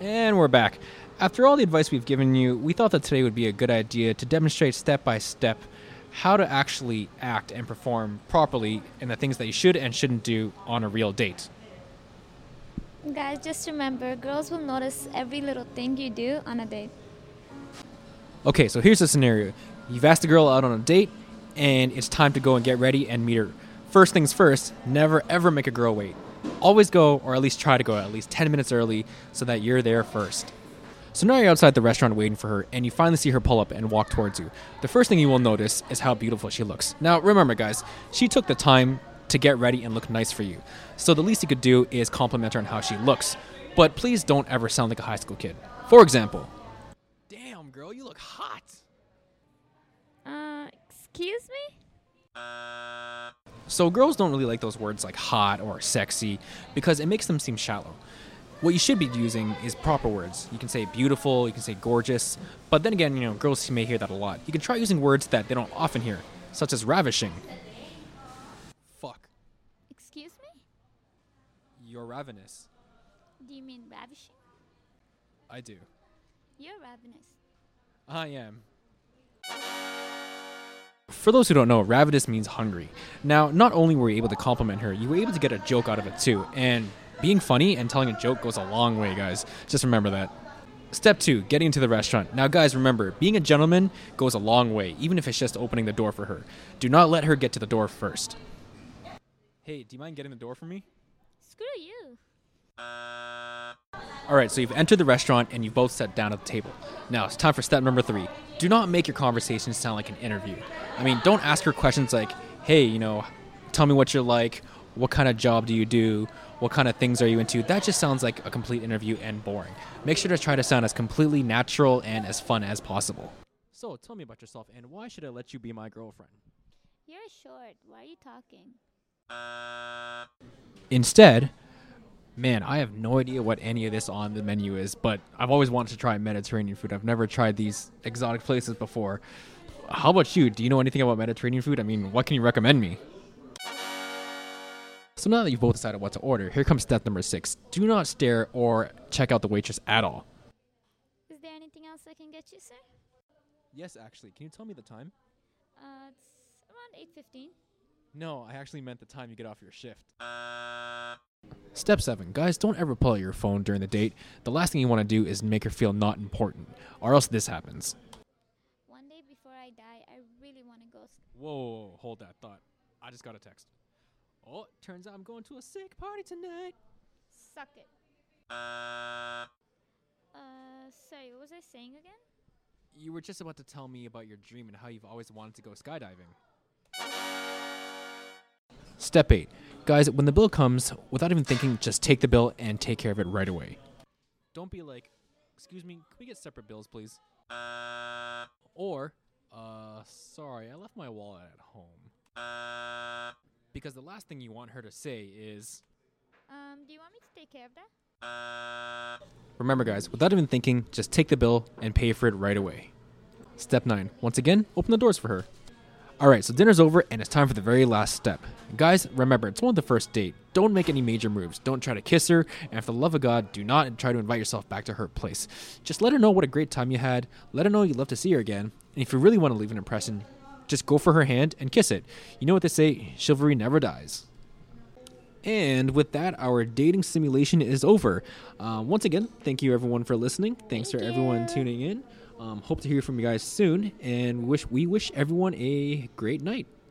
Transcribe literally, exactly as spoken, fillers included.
And we're back. After all the advice we've given you, we thought that today would be a good idea to demonstrate step by step how to actually act and perform properly in the things that you should and shouldn't do on a real date. Guys, just remember, girls will notice every little thing you do on a date. Okay, so here's the scenario. You've asked a girl out on a date, and it's time to go and get ready and meet her. First things first, never ever make a girl wait. Always go, or at least try to go at least ten minutes early so that you're there first. So now you're outside the restaurant waiting for her, and you finally see her pull up and walk towards you. The first thing you will notice is how beautiful she looks. Now remember guys, she took the time to get ready and look nice for you. So the least you could do is compliment her on how she looks. But please don't ever sound like a high school kid. For example, "Damn girl, you look hot." Uh, excuse me? So girls don't really like those words like hot or sexy because it makes them seem shallow. What you should be using is proper words. You can say beautiful, you can say gorgeous, but then again, you know, girls may hear that a lot. You can try using words that they don't often hear, such as ravishing. Fuck. Excuse me? You're ravenous. Do you mean ravishing? I do. You're ravenous. I am. For those who don't know, ravenous means hungry. Now, not only were you able to compliment her, you were able to get a joke out of it too. And being funny and telling a joke goes a long way, guys. Just remember that. Step two, getting into the restaurant. Now, guys, remember, being a gentleman goes a long way, even if it's just opening the door for her. Do not let her get to the door first. Hey, do you mind getting the door for me? Screw you. Alright, so you've entered the restaurant and you've both sat down at the table. Now, it's time for step number three. Do not make your conversation sound like an interview. I mean, don't ask her questions like, "Hey, you know, tell me what you're like, what kind of job do you do, what kind of things are you into?" That just sounds like a complete interview and boring. Make sure to try to sound as completely natural and as fun as possible. So, tell me about yourself and why should I let you be my girlfriend? You're short. Why are you talking? Instead, man, I have no idea what any of this on the menu is, but I've always wanted to try Mediterranean food. I've never tried these exotic places before. How about you? Do you know anything about Mediterranean food? I mean, what can you recommend me? So now that you've both decided what to order, here comes step number six. Do not stare or check out the waitress at all. Is there anything else I can get you, sir? Yes, actually. Can you tell me the time? Uh, it's around eight fifteen. No, I actually meant the time you get off your shift. Step seven. Guys, don't ever pull out your phone during the date. The last thing you want to do is make her feel not important, or else this happens. One day before I die, I really want to go. s- Whoa, whoa, whoa, hold that thought. I just got a text. Oh, turns out I'm going to a sick party tonight. Suck it. Uh, sorry, what was I saying again? You were just about to tell me about your dream and how you've always wanted to go skydiving. Step eight. Guys, when the bill comes, without even thinking, just take the bill and take care of it right away. Don't be like, "Excuse me, can we get separate bills, please?" Or, uh, "Sorry, I left my wallet at home." Because the last thing you want her to say is, Um, do you want me to take care of that? remember guys, without even thinking, just take the bill and pay for it right away. Step nine. Once again, open the doors for her. Alright, so dinner's over and it's time for the very last step. Guys, remember, it's only the first date. Don't make any major moves. Don't try to kiss her. And for the love of God, do not try to invite yourself back to her place. Just let her know what a great time you had. Let her know you'd love to see her again. And if you really want to leave an impression, just go for her hand and kiss it. You know what they say, chivalry never dies. And with that, our dating simulation is over. Uh, once again, thank you everyone for listening. Thanks Thank for everyone you. tuning in. Um, hope to hear from you guys soon, and wish we wish everyone a great night.